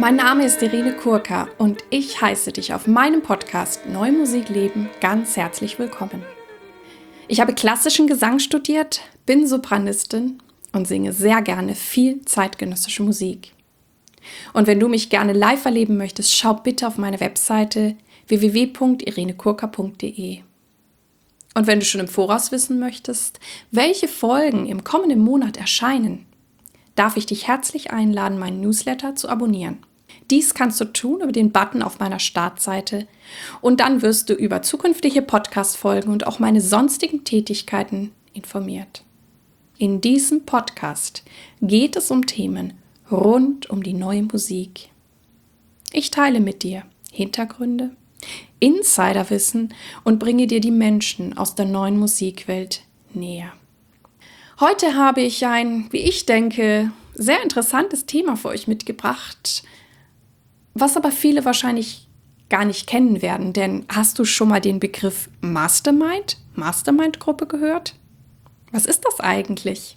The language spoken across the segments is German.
Mein Name ist Irene Kurka und ich heiße dich auf meinem Podcast Neue Musik leben ganz herzlich willkommen. Ich habe klassischen Gesang studiert, bin Sopranistin und singe sehr gerne viel zeitgenössische Musik. Und wenn du mich gerne live erleben möchtest, schau bitte auf meine Webseite www.irenekurka.de. Und wenn du schon im Voraus wissen möchtest, welche Folgen im kommenden Monat erscheinen, darf ich dich herzlich einladen, meinen Newsletter zu abonnieren. Dies kannst du tun über den Button auf meiner Startseite und dann wirst du über zukünftige Podcast-Folgen und auch meine sonstigen Tätigkeiten informiert. In diesem Podcast geht es um Themen rund um die neue Musik. Ich teile mit dir Hintergründe, Insiderwissen und bringe dir die Menschen aus der neuen Musikwelt näher. Heute habe ich ein, wie ich denke, sehr interessantes Thema für euch mitgebracht, was aber viele wahrscheinlich gar nicht kennen werden, denn hast du schon mal den Begriff Mastermind-Gruppe gehört? Was ist das eigentlich?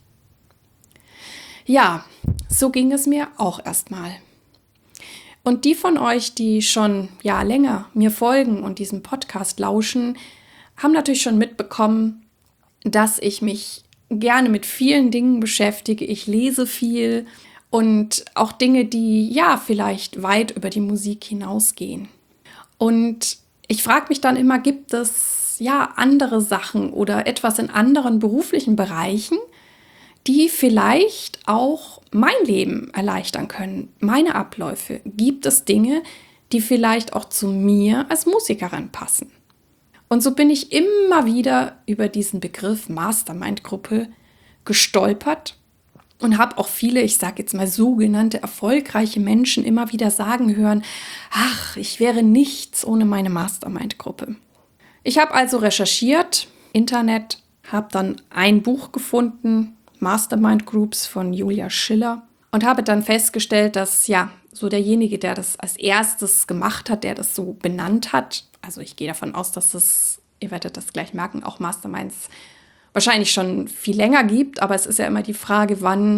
Ja, so ging es mir auch erstmal. Und die von euch, die schon länger mir folgen und diesem Podcast lauschen, haben natürlich schon mitbekommen, dass ich mich gerne mit vielen Dingen beschäftige. Ich lese viel und auch Dinge, die vielleicht weit über die Musik hinausgehen. Und ich frage mich dann immer, gibt es andere Sachen oder etwas in anderen beruflichen Bereichen, die vielleicht auch mein Leben erleichtern können, meine Abläufe? Gibt es Dinge, die vielleicht auch zu mir als Musikerin passen? Und so bin ich immer wieder über diesen Begriff Mastermind-Gruppe gestolpert und habe auch viele, ich sage jetzt mal sogenannte erfolgreiche Menschen immer wieder sagen hören, ach, ich wäre nichts ohne meine Mastermind-Gruppe. Ich habe also recherchiert, Internet, habe dann ein Buch gefunden, Mastermind Groups von Julia Schiller, und habe dann festgestellt, dass so derjenige, der das als erstes gemacht hat, der das so benannt hat, also ich gehe davon aus, dass es, ihr werdet das gleich merken, auch Masterminds wahrscheinlich schon viel länger gibt, aber es ist ja immer die Frage, wann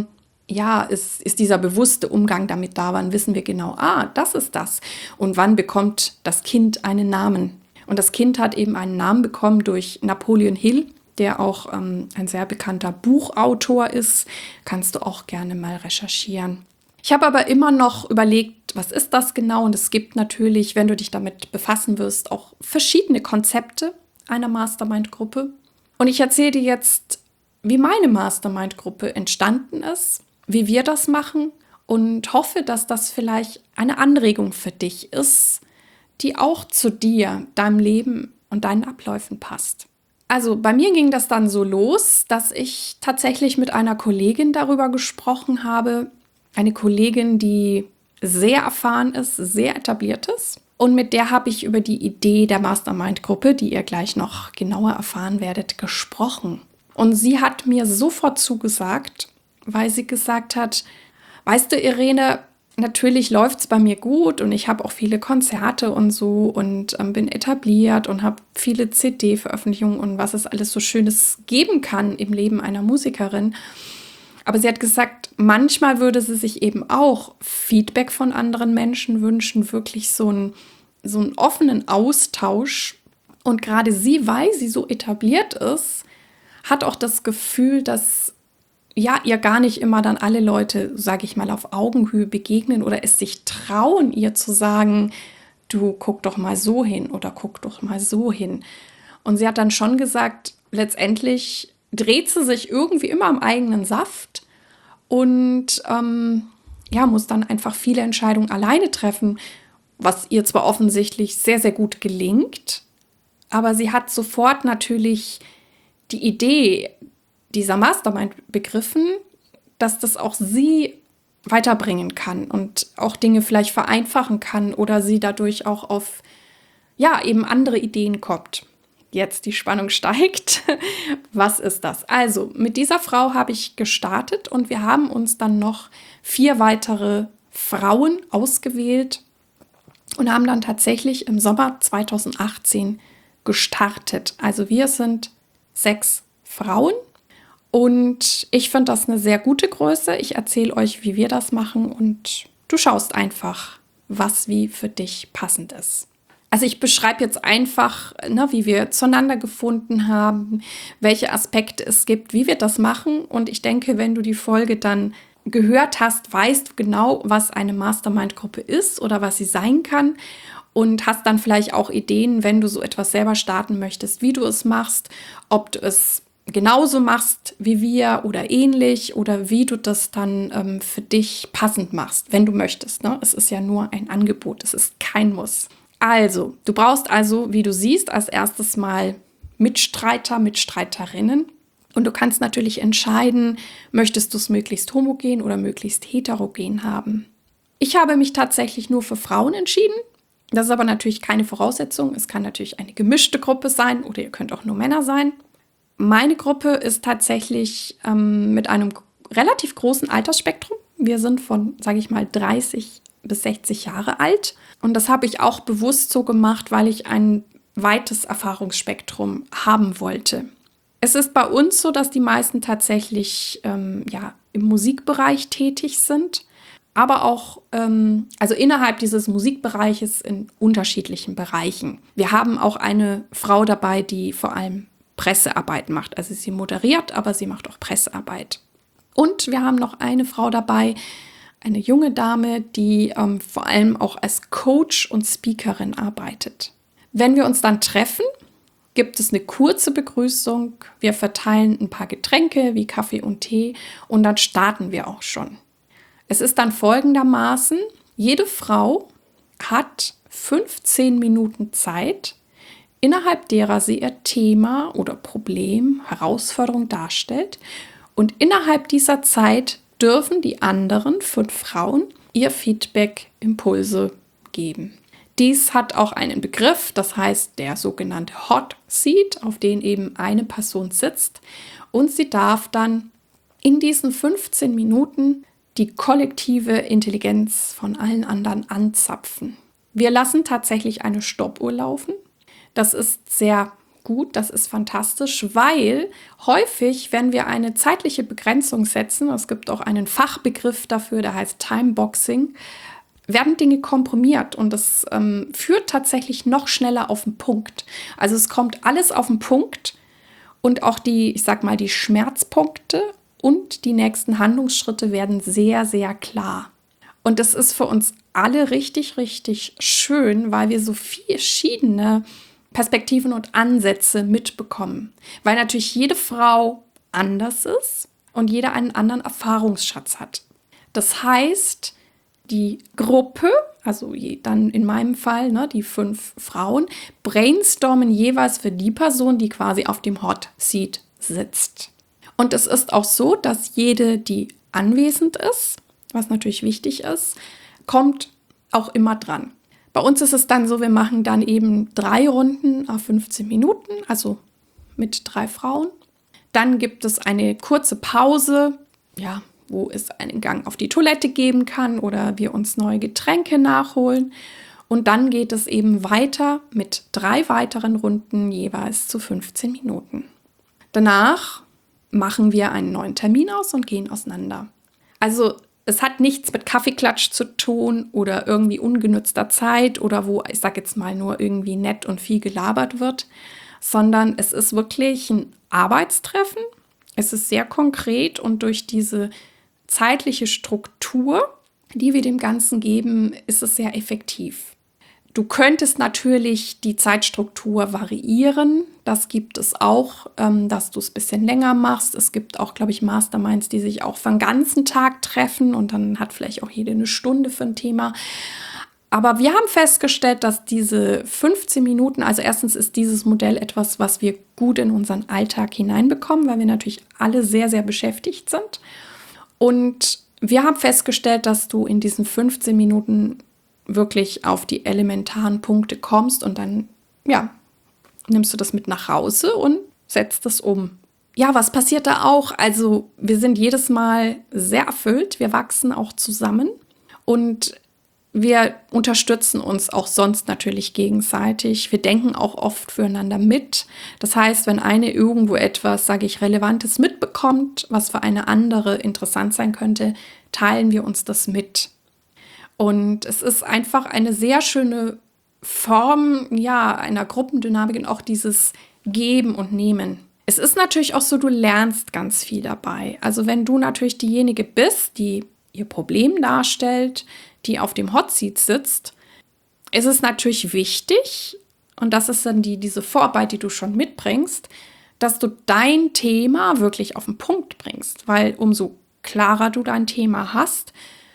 ist dieser bewusste Umgang damit da, wann wissen wir genau, das ist das, und wann bekommt das Kind einen Namen. Und das Kind hat eben einen Namen bekommen durch Napoleon Hill, der auch ein sehr bekannter Buchautor ist. Kannst du auch gerne mal recherchieren. Ich habe aber immer noch überlegt, was ist das genau? Und es gibt natürlich, wenn du dich damit befassen wirst, auch verschiedene Konzepte einer Mastermind-Gruppe. Und ich erzähle dir jetzt, wie meine Mastermind-Gruppe entstanden ist, wie wir das machen und hoffe, dass das vielleicht eine Anregung für dich ist, die auch zu dir, deinem Leben und deinen Abläufen passt. Also bei mir ging das dann so los, dass ich tatsächlich mit einer Kollegin darüber gesprochen habe. Eine Kollegin, die sehr erfahren ist, sehr etabliert ist. Und mit der habe ich über die Idee der Mastermind-Gruppe, die ihr gleich noch genauer erfahren werdet, gesprochen. Und sie hat mir sofort zugesagt, weil sie gesagt hat, weißt du, Irene, natürlich läuft es bei mir gut und ich habe auch viele Konzerte und so und bin etabliert und habe viele CD-Veröffentlichungen und was es alles so Schönes geben kann im Leben einer Musikerin. Aber sie hat gesagt, manchmal würde sie sich eben auch Feedback von anderen Menschen wünschen, wirklich so einen offenen Austausch. Und gerade sie, weil sie so etabliert ist, hat auch das Gefühl, dass ihr gar nicht immer dann alle Leute, sage ich mal, auf Augenhöhe begegnen oder es sich trauen, ihr zu sagen, du guck doch mal so hin oder guck doch mal so hin. Und sie hat dann schon gesagt, letztendlich dreht sie sich irgendwie immer am eigenen Saft und muss dann einfach viele Entscheidungen alleine treffen, was ihr zwar offensichtlich sehr, sehr gut gelingt, aber sie hat sofort natürlich die Idee dieser Mastermind begriffen, dass das auch sie weiterbringen kann und auch Dinge vielleicht vereinfachen kann oder sie dadurch auch auf eben andere Ideen kommt. Jetzt die Spannung steigt. Was ist das? Also, mit dieser Frau habe ich gestartet und wir haben uns dann noch 4 weitere Frauen ausgewählt und haben dann tatsächlich im Sommer 2018 gestartet. Also wir sind 6 Frauen und ich finde das eine sehr gute Größe. Ich erzähle euch, wie wir das machen und du schaust einfach, was wie für dich passend ist. Also ich beschreibe jetzt einfach, wie wir zueinander gefunden haben, welche Aspekte es gibt, wie wir das machen. Und ich denke, wenn du die Folge dann gehört hast, weißt du genau, was eine Mastermind-Gruppe ist oder was sie sein kann und hast dann vielleicht auch Ideen, wenn du so etwas selber starten möchtest, wie du es machst, ob du es genauso machst wie wir oder ähnlich oder wie du das dann für dich passend machst, wenn du möchtest. Ne? Es ist ja nur ein Angebot, es ist kein Muss. Also, du brauchst also, wie du siehst, als erstes mal Mitstreiter, Mitstreiterinnen. Und du kannst natürlich entscheiden, möchtest du es möglichst homogen oder möglichst heterogen haben. Ich habe mich tatsächlich nur für Frauen entschieden. Das ist aber natürlich keine Voraussetzung. Es kann natürlich eine gemischte Gruppe sein oder ihr könnt auch nur Männer sein. Meine Gruppe ist tatsächlich mit einem relativ großen Altersspektrum. Wir sind von, sage ich mal, 30 bis 60 Jahre alt. Und das habe ich auch bewusst so gemacht, weil ich ein weites Erfahrungsspektrum haben wollte. Es ist bei uns so, dass die meisten tatsächlich im Musikbereich tätig sind, aber auch also innerhalb dieses Musikbereiches in unterschiedlichen Bereichen. Wir haben auch eine Frau dabei, die vor allem Pressearbeit macht. Also sie moderiert, aber sie macht auch Pressearbeit. Und wir haben noch eine Frau dabei, eine junge Dame, die vor allem auch als Coach und Speakerin arbeitet. Wenn wir uns dann treffen, gibt es eine kurze Begrüßung. Wir verteilen ein paar Getränke wie Kaffee und Tee und dann starten wir auch schon. Es ist dann folgendermaßen: Jede Frau hat 15 Minuten Zeit, innerhalb derer sie ihr Thema oder Problem, Herausforderung darstellt. Und innerhalb dieser Zeit dürfen die anderen 5 Frauen ihr Feedback, Impulse geben. Dies hat auch einen Begriff, das heißt der sogenannte Hot Seat, auf den eben eine Person sitzt. Und sie darf dann in diesen 15 Minuten die kollektive Intelligenz von allen anderen anzapfen. Wir lassen tatsächlich eine Stoppuhr laufen. Das ist sehr gut, das ist fantastisch, weil häufig, wenn wir eine zeitliche Begrenzung setzen, es gibt auch einen Fachbegriff dafür, der heißt Timeboxing, werden Dinge komprimiert und das führt tatsächlich noch schneller auf den Punkt. Also es kommt alles auf den Punkt und auch die Schmerzpunkte und die nächsten Handlungsschritte werden sehr, sehr klar. Und das ist für uns alle richtig, richtig schön, weil wir so verschiedene Perspektiven und Ansätze mitbekommen. Weil natürlich jede Frau anders ist und jeder einen anderen Erfahrungsschatz hat. Das heißt, die Gruppe, also dann in meinem Fall, die 5 Frauen, brainstormen jeweils für die Person, die quasi auf dem Hot Seat sitzt. Und es ist auch so, dass jede, die anwesend ist, was natürlich wichtig ist, kommt auch immer dran. Bei uns ist es dann so, wir machen dann eben 3 Runden auf 15 Minuten, also mit 3 Frauen. Dann gibt es eine kurze Pause, wo es einen Gang auf die Toilette geben kann oder wir uns neue Getränke nachholen. Und dann geht es eben weiter mit 3 weiteren Runden jeweils zu 15 Minuten. Danach machen wir einen neuen Termin aus und gehen auseinander. Also es hat nichts mit Kaffeeklatsch zu tun oder irgendwie ungenützter Zeit oder wo, ich sag jetzt mal, nur irgendwie nett und viel gelabert wird, sondern es ist wirklich ein Arbeitstreffen. Es ist sehr konkret und durch diese zeitliche Struktur, die wir dem Ganzen geben, ist es sehr effektiv. Du könntest natürlich die Zeitstruktur variieren. Das gibt es auch, dass du es ein bisschen länger machst. Es gibt auch, glaube ich, Masterminds, die sich auch für den ganzen Tag treffen und dann hat vielleicht auch jede eine Stunde für ein Thema. Aber wir haben festgestellt, dass diese 15 Minuten, also erstens ist dieses Modell etwas, was wir gut in unseren Alltag hineinbekommen, weil wir natürlich alle sehr, sehr beschäftigt sind. Und wir haben festgestellt, dass du in diesen 15 Minuten wirklich auf die elementaren Punkte kommst und dann, nimmst du das mit nach Hause und setzt es um. Ja, was passiert da auch? Also wir sind jedes Mal sehr erfüllt, wir wachsen auch zusammen und wir unterstützen uns auch sonst natürlich gegenseitig. Wir denken auch oft füreinander mit. Das heißt, wenn eine irgendwo etwas, Relevantes mitbekommt, was für eine andere interessant sein könnte, teilen wir uns das mit. Und es ist einfach eine sehr schöne Form, ja, einer Gruppendynamik und auch dieses Geben und Nehmen. Es ist natürlich auch so, du lernst ganz viel dabei. Also wenn du natürlich diejenige bist, die ihr Problem darstellt, die auf dem Hot Seat sitzt, ist es natürlich wichtig, und das ist dann diese Vorarbeit, die du schon mitbringst, dass du dein Thema wirklich auf den Punkt bringst. Weil umso klarer du dein Thema hast,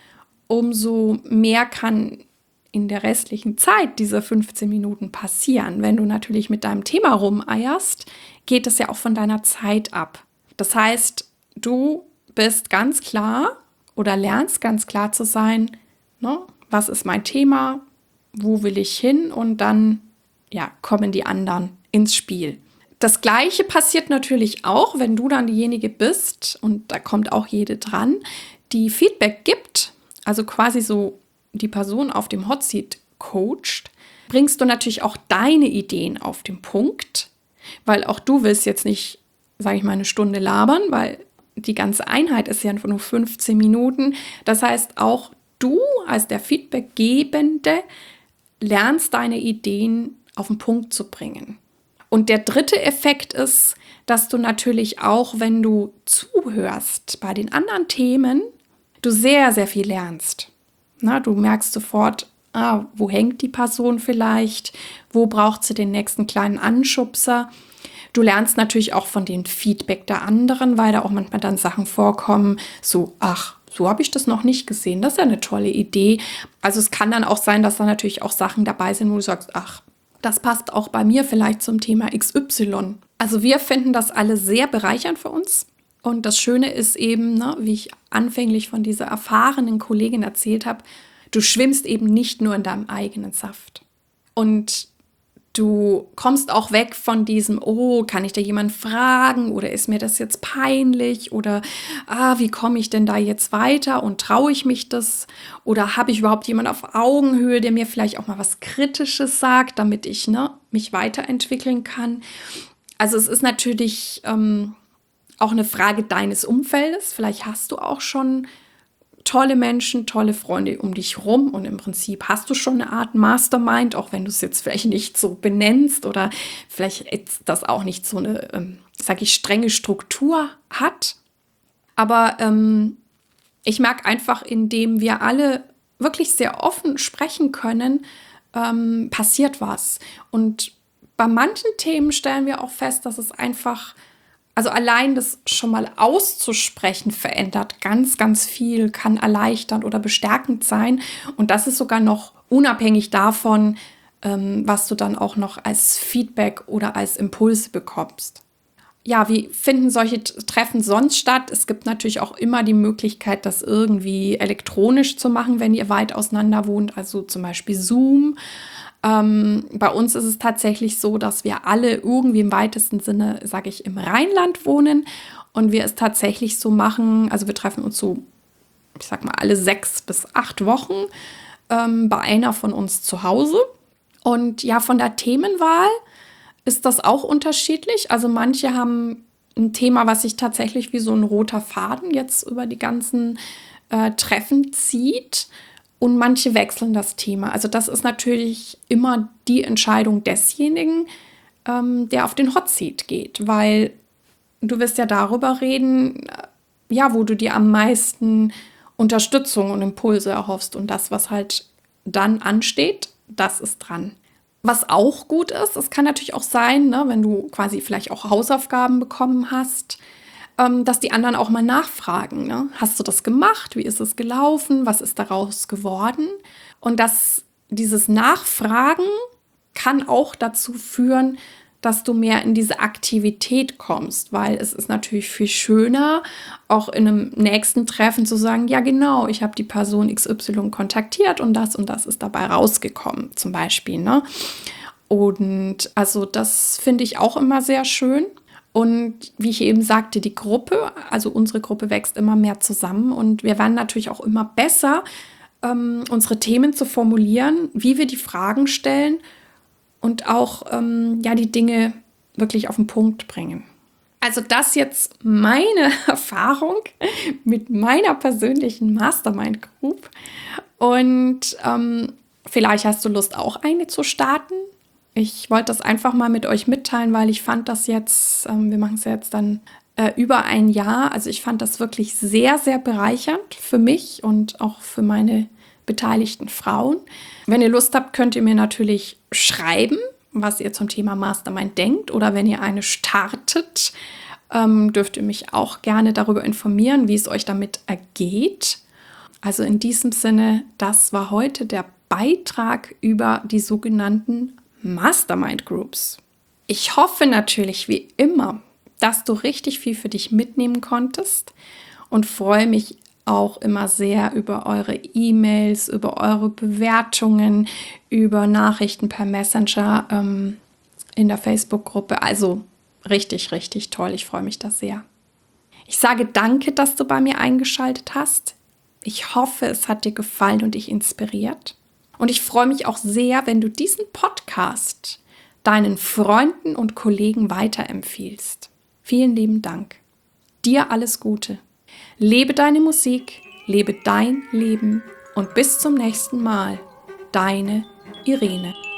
umso mehr kann in der restlichen Zeit dieser 15 Minuten passieren. Wenn du natürlich mit deinem Thema rumeierst, geht es ja auch von deiner Zeit ab. Das heißt, du bist ganz klar oder lernst ganz klar zu sein, ne, was ist mein Thema, wo will ich hin, und dann ja, kommen die anderen ins Spiel. Das Gleiche passiert natürlich auch, wenn du dann diejenige bist, und da kommt auch jede dran, die Feedback gibt, also quasi so die Person auf dem Hot Seat coacht, bringst du natürlich auch deine Ideen auf den Punkt, weil auch du willst jetzt nicht, sage ich mal, eine Stunde labern, weil die ganze Einheit ist ja nur 15 Minuten. Das heißt, auch du als der Feedbackgebende lernst deine Ideen auf den Punkt zu bringen. Und der dritte Effekt ist, dass du natürlich auch, wenn du zuhörst bei den anderen Themen, du sehr, sehr viel lernst. Na, du merkst sofort, wo hängt die Person vielleicht, wo braucht sie den nächsten kleinen Anschubser. Du lernst natürlich auch von dem Feedback der anderen, weil da auch manchmal dann Sachen vorkommen, so, so habe ich das noch nicht gesehen, das ist ja eine tolle Idee. Also es kann dann auch sein, dass da natürlich auch Sachen dabei sind, wo du sagst, das passt auch bei mir vielleicht zum Thema XY. Also wir finden das alle sehr bereichernd für uns. Und das Schöne ist eben, ne, wie ich anfänglich von dieser erfahrenen Kollegin erzählt habe, du schwimmst eben nicht nur in deinem eigenen Saft. Und du kommst auch weg von diesem, kann ich da jemanden fragen, oder ist mir das jetzt peinlich, oder wie komme ich denn da jetzt weiter und traue ich mich das, oder habe ich überhaupt jemanden auf Augenhöhe, der mir vielleicht auch mal was Kritisches sagt, damit ich mich weiterentwickeln kann. Also es ist natürlich auch eine Frage deines Umfeldes. Vielleicht hast du auch schon tolle Menschen, tolle Freunde um dich rum, und im Prinzip hast du schon eine Art Mastermind, auch wenn du es jetzt vielleicht nicht so benennst oder vielleicht das auch nicht so eine, strenge Struktur hat. Aber ich merke einfach, indem wir alle wirklich sehr offen sprechen können, passiert was. Und bei manchen Themen stellen wir auch fest, dass es einfach, also allein das schon mal auszusprechen verändert ganz, ganz viel, kann erleichternd oder bestärkend sein. Und das ist sogar noch unabhängig davon, was du dann auch noch als Feedback oder als Impulse bekommst. Ja, wie finden solche Treffen sonst statt? Es gibt natürlich auch immer die Möglichkeit, das irgendwie elektronisch zu machen, wenn ihr weit auseinander wohnt, also zum Beispiel Zoom. Bei uns ist es tatsächlich so, dass wir alle irgendwie im weitesten Sinne, sage ich, im Rheinland wohnen, und wir es tatsächlich so machen, also wir treffen uns so, ich sag mal, alle 6 bis 8 Wochen bei einer von uns zu Hause. Und ja, von der Themenwahl ist das auch unterschiedlich. Also manche haben ein Thema, was sich tatsächlich wie so ein roter Faden jetzt über die ganzen Treffen zieht. Und manche wechseln das Thema. Also das ist natürlich immer die Entscheidung desjenigen, der auf den Hot Seat geht. Weil du wirst ja darüber reden, wo du dir am meisten Unterstützung und Impulse erhoffst. Und das, was halt dann ansteht, das ist dran. Was auch gut ist, es kann natürlich auch sein, wenn du quasi vielleicht auch Hausaufgaben bekommen hast, dass die anderen auch mal nachfragen. Ne? Hast du das gemacht? Wie ist es gelaufen? Was ist daraus geworden? Und dieses Nachfragen kann auch dazu führen, dass du mehr in diese Aktivität kommst, weil es ist natürlich viel schöner, auch in einem nächsten Treffen zu sagen, ja genau, ich habe die Person XY kontaktiert und das ist dabei rausgekommen, zum Beispiel. Ne? Und also das finde ich auch immer sehr schön. Und wie ich eben sagte, die Gruppe, also unsere Gruppe wächst immer mehr zusammen, und wir werden natürlich auch immer besser, unsere Themen zu formulieren, wie wir die Fragen stellen und auch die Dinge wirklich auf den Punkt bringen. Also das jetzt meine Erfahrung mit meiner persönlichen Mastermind Group. Und vielleicht hast du Lust, auch eine zu starten. Ich wollte das einfach mal mit euch mitteilen, weil ich fand das jetzt, wir machen es ja jetzt dann über ein Jahr. Also ich fand das wirklich sehr, sehr bereichernd für mich und auch für meine beteiligten Frauen. Wenn ihr Lust habt, könnt ihr mir natürlich schreiben, was ihr zum Thema Mastermind denkt. Oder wenn ihr eine startet, dürft ihr mich auch gerne darüber informieren, wie es euch damit ergeht. Also in diesem Sinne, das war heute der Beitrag über die sogenannten Mastermind Groups. Ich hoffe natürlich wie immer, dass du richtig viel für dich mitnehmen konntest und freue mich auch immer sehr über eure E-Mails, über eure Bewertungen, über Nachrichten per Messenger in der Facebook-Gruppe. Also richtig, richtig toll. Ich freue mich da sehr. Ich sage danke, dass du bei mir eingeschaltet hast. Ich hoffe, es hat dir gefallen und dich inspiriert. Und ich freue mich auch sehr, wenn du diesen Podcast deinen Freunden und Kollegen weiterempfiehlst. Vielen lieben Dank. Dir alles Gute. Lebe deine Musik, lebe dein Leben und bis zum nächsten Mal. Deine Irene.